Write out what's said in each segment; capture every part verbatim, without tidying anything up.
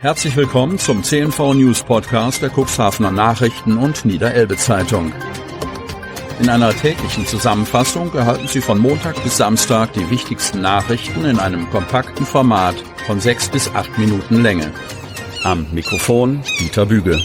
Herzlich willkommen zum C N V News Podcast der Cuxhavener Nachrichten und Niederelbe Zeitung. In einer täglichen Zusammenfassung erhalten Sie von Montag bis Samstag die wichtigsten Nachrichten in einem kompakten Format von sechs bis acht Minuten Länge. Am Mikrofon Dieter Büge.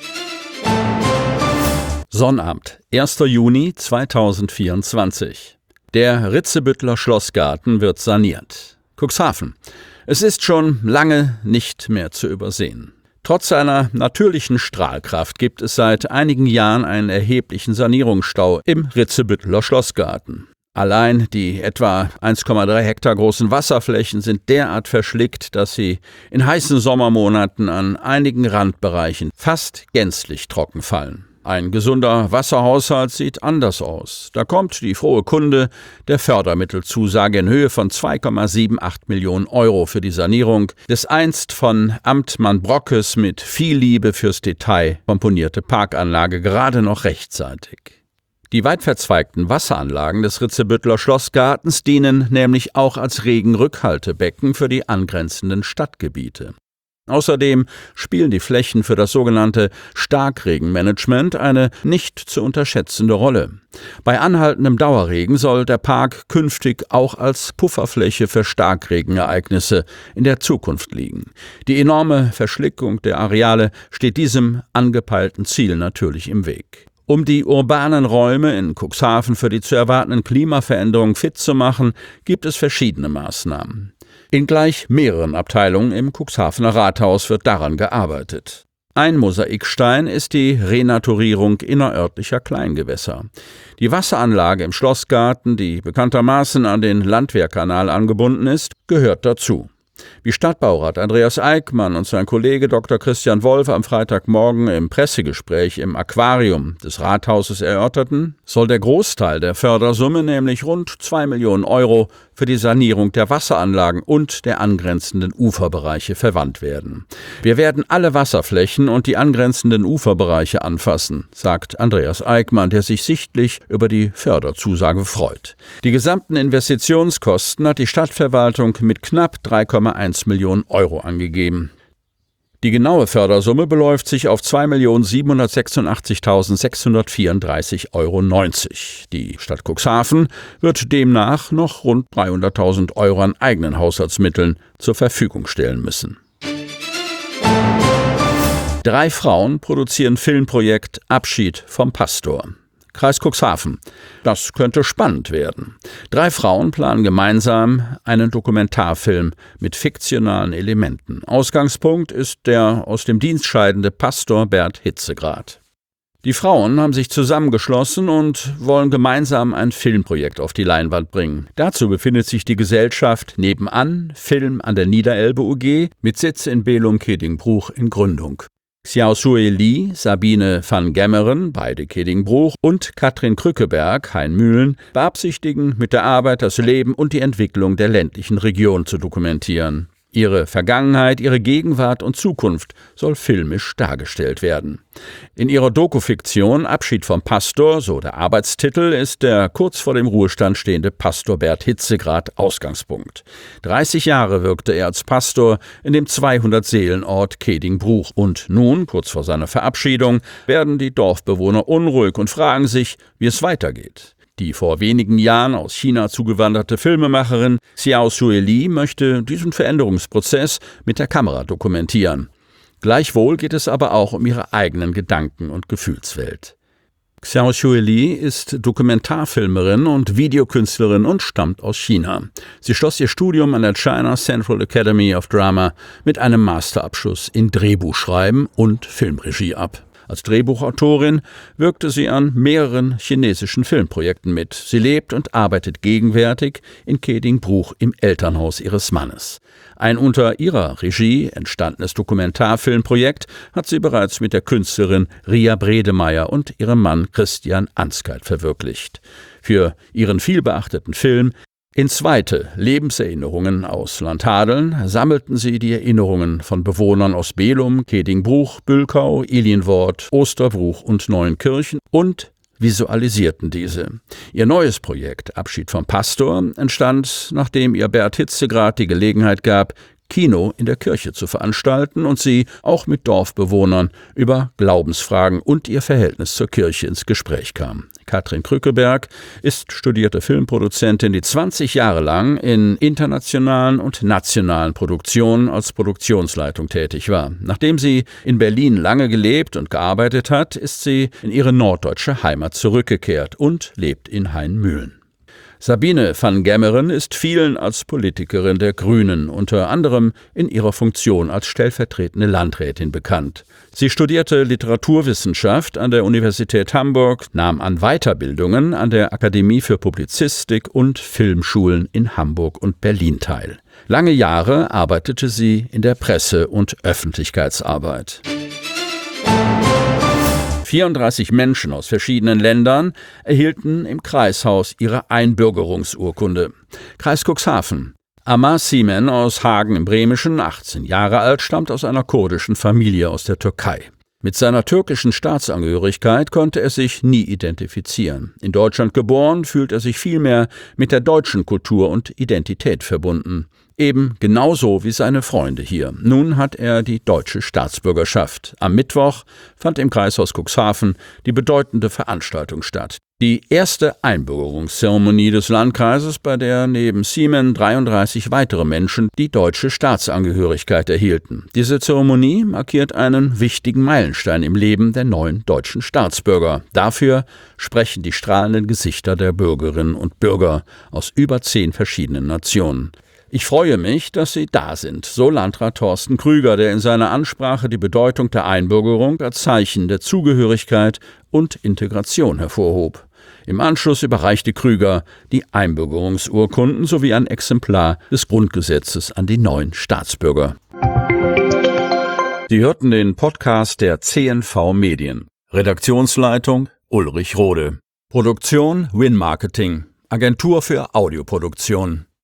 Sonnabend, erster Juni zweitausendvierundzwanzig. Der Ritzebüttler Schlossgarten wird saniert. Cuxhaven. Es ist schon lange nicht mehr zu übersehen. Trotz seiner natürlichen Strahlkraft gibt es seit einigen Jahren einen erheblichen Sanierungsstau im Ritzebüttler Schlossgarten. Allein die etwa eins Komma drei Hektar großen Wasserflächen sind derart verschlickt, dass sie in heißen Sommermonaten an einigen Randbereichen fast gänzlich trocken fallen. Ein gesunder Wasserhaushalt sieht anders aus. Da kommt die frohe Kunde der Fördermittelzusage in Höhe von zwei Komma achtundsiebzig Millionen Euro für die Sanierung des einst von Amtmann Brockes mit viel Liebe fürs Detail komponierte Parkanlage gerade noch rechtzeitig. Die weit verzweigten Wasseranlagen des Ritzebüttler Schlossgartens dienen nämlich auch als Regenrückhaltebecken für die angrenzenden Stadtgebiete. Außerdem spielen die Flächen für das sogenannte Starkregenmanagement eine nicht zu unterschätzende Rolle. Bei anhaltendem Dauerregen soll der Park künftig auch als Pufferfläche für Starkregenereignisse in der Zukunft liegen. Die enorme Verschlickung der Areale steht diesem angepeilten Ziel natürlich im Weg. Um die urbanen Räume in Cuxhaven für die zu erwartenden Klimaveränderungen fit zu machen, gibt es verschiedene Maßnahmen. In gleich mehreren Abteilungen im Cuxhavener Rathaus wird daran gearbeitet. Ein Mosaikstein ist die Renaturierung innerörtlicher Kleingewässer. Die Wasseranlage im Schlossgarten, die bekanntermaßen an den Landwehrkanal angebunden ist, gehört dazu. Wie Stadtbaurat Andreas Eickmann und sein Kollege Doktor Christian Wolf am Freitagmorgen im Pressegespräch im Aquarium des Rathauses erörterten, soll der Großteil der Fördersumme, nämlich rund zwei Millionen Euro, für die Sanierung der Wasseranlagen und der angrenzenden Uferbereiche verwandt werden. Wir werden alle Wasserflächen und die angrenzenden Uferbereiche anfassen, sagt Andreas Eickmann, der sich sichtlich über die Förderzusage freut. Die gesamten Investitionskosten hat die Stadtverwaltung mit knapp drei Komma eins Millionen Euro angegeben. Die genaue Fördersumme beläuft sich auf zwei Millionen siebenhundertsechsundachtzigtausendsechshundertvierunddreißig Euro neunzig. Die Stadt Cuxhaven wird demnach noch rund dreihunderttausend Euro an eigenen Haushaltsmitteln zur Verfügung stellen müssen. Drei Frauen produzieren Filmprojekt Abschied vom Pastor. Kreis Cuxhaven. Das könnte spannend werden. Drei Frauen planen gemeinsam einen Dokumentarfilm mit fiktionalen Elementen. Ausgangspunkt ist der aus dem Dienst scheidende Pastor Bert Hitzegrad. Die Frauen haben sich zusammengeschlossen und wollen gemeinsam ein Filmprojekt auf die Leinwand bringen. Dazu befindet sich die Gesellschaft Nebenan Film an der Niederelbe U G mit Sitz in Belum-Kedingbruch in Gründung. Xiaoshui Li, Sabine van Gemmeren, beide Kedingbruch, und Katrin Krückeberg, Hainmühlen, beabsichtigen, mit der Arbeit das Leben und die Entwicklung der ländlichen Region zu dokumentieren. Ihre Vergangenheit, ihre Gegenwart und Zukunft soll filmisch dargestellt werden. In ihrer Dokufiktion Abschied vom Pastor, so der Arbeitstitel, ist der kurz vor dem Ruhestand stehende Pastor Bert Hitzegrad Ausgangspunkt. dreißig Jahre wirkte er als Pastor in dem zweihundert-Seelen-Ort Kedingbruch. Und nun, kurz vor seiner Verabschiedung, werden die Dorfbewohner unruhig und fragen sich, wie es weitergeht. Die vor wenigen Jahren aus China zugewanderte Filmemacherin Xiaoshui Li möchte diesen Veränderungsprozess mit der Kamera dokumentieren. Gleichwohl geht es aber auch um ihre eigenen Gedanken- und Gefühlswelt. Xiaoshui Li ist Dokumentarfilmerin und Videokünstlerin und stammt aus China. Sie schloss ihr Studium an der China Central Academy of Drama mit einem Masterabschluss in Drehbuchschreiben und Filmregie ab. Als Drehbuchautorin wirkte sie an mehreren chinesischen Filmprojekten mit. Sie lebt und arbeitet gegenwärtig in Kedingbruch im Elternhaus ihres Mannes. Ein unter ihrer Regie entstandenes Dokumentarfilmprojekt hat sie bereits mit der Künstlerin Ria Bredemeier und ihrem Mann Christian Anskeit verwirklicht. Für ihren vielbeachteten Film Ins Weite Lebenserinnerungen aus Landhadeln sammelten sie die Erinnerungen von Bewohnern aus Belum, Kedingbruch, Bülkau, Ilienwort, Osterbruch und Neuenkirchen und visualisierten diese. Ihr neues Projekt Abschied vom Pastor entstand, nachdem ihr Bert Hitzegrad die Gelegenheit gab, Kino in der Kirche zu veranstalten und sie auch mit Dorfbewohnern über Glaubensfragen und ihr Verhältnis zur Kirche ins Gespräch kam. Katrin Krückeberg ist studierte Filmproduzentin, die zwanzig Jahre lang in internationalen und nationalen Produktionen als Produktionsleitung tätig war. Nachdem sie in Berlin lange gelebt und gearbeitet hat, ist sie in ihre norddeutsche Heimat zurückgekehrt und lebt in Hainmühlen. Sabine van Gemmeren ist vielen als Politikerin der Grünen, unter anderem in ihrer Funktion als stellvertretende Landrätin bekannt. Sie studierte Literaturwissenschaft an der Universität Hamburg, nahm an Weiterbildungen an der Akademie für Publizistik und Filmschulen in Hamburg und Berlin teil. Lange Jahre arbeitete sie in der Presse- und Öffentlichkeitsarbeit. vierunddreißig Menschen aus verschiedenen Ländern erhielten im Kreishaus ihre Einbürgerungsurkunde. Kreis Cuxhaven. Amar Simen aus Hagen im Bremischen, achtzehn Jahre alt, stammt aus einer kurdischen Familie aus der Türkei. Mit seiner türkischen Staatsangehörigkeit konnte er sich nie identifizieren. In Deutschland geboren, fühlt er sich vielmehr mit der deutschen Kultur und Identität verbunden. Eben genauso wie seine Freunde hier. Nun hat er die deutsche Staatsbürgerschaft. Am Mittwoch fand im Kreishaus Cuxhaven die bedeutende Veranstaltung statt. Die erste Einbürgerungszeremonie des Landkreises, bei der neben Simen dreiunddreißig weitere Menschen die deutsche Staatsangehörigkeit erhielten. Diese Zeremonie markiert einen wichtigen Meilenstein im Leben der neuen deutschen Staatsbürger. Dafür sprechen die strahlenden Gesichter der Bürgerinnen und Bürger aus über zehn verschiedenen Nationen. Ich freue mich, dass Sie da sind, so Landrat Thorsten Krüger, der in seiner Ansprache die Bedeutung der Einbürgerung als Zeichen der Zugehörigkeit und Integration hervorhob. Im Anschluss überreichte Krüger die Einbürgerungsurkunden sowie ein Exemplar des Grundgesetzes an die neuen Staatsbürger. Sie hörten den Podcast der C N V Medien. Redaktionsleitung Ulrich Rode. Produktion Win Marketing, Agentur für Audioproduktion.